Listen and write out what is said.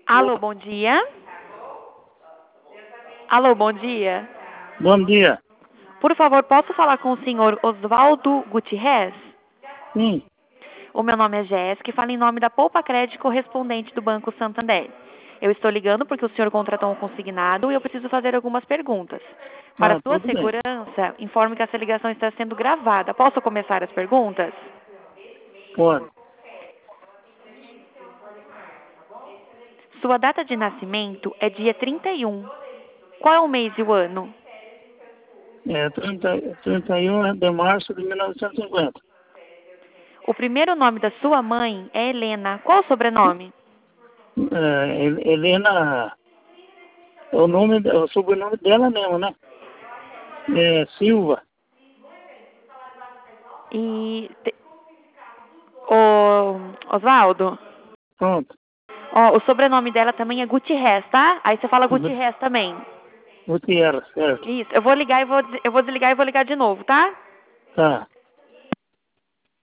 Alô, bom dia. Alô, bom dia. Bom dia. Por favor, posso falar com o senhor Oswaldo Gutierrez? Sim. O meu nome é Jéssica e falo em nome da Poupa Crédito correspondente do Banco Santander. Eu estou ligando porque o senhor contratou um consignado e eu preciso fazer algumas perguntas. Para sua Tudo bem. segurança, informe que essa ligação está sendo gravada. Posso começar as perguntas? Pode. Sua data de nascimento é dia 31. Qual é o mês e o ano? 31 de março de 1950. O primeiro nome da sua mãe é Helena. Qual o sobrenome? Helena, o sobrenome dela mesmo, né? Silva. Oswaldo, Pronto. ó, o sobrenome dela também é Gutierrez, tá? Aí você fala Gutierrez também. Gutierrez, certo. Isso, eu vou desligar e vou ligar de novo, tá? Tá.